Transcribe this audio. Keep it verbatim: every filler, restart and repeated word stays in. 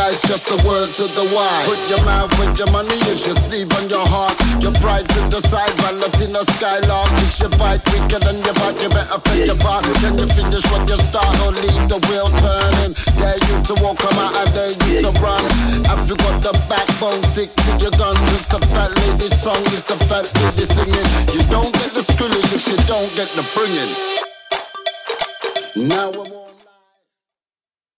it's just a word to the wise. Put your mouth with your money, it's your sleeve on your heart. Your pride to the side, Valentino Skylark. It's your bite quicker than your bite, you better play your part. Can you finish what you start or leave the wheel turning? Dare you to walk, come out, I dare you to run. Have you got the backbone, stick to your guns. It's the fat lady song, it's the fat lady singing. You don't get the skrillage if you don't get the bringing. Now I want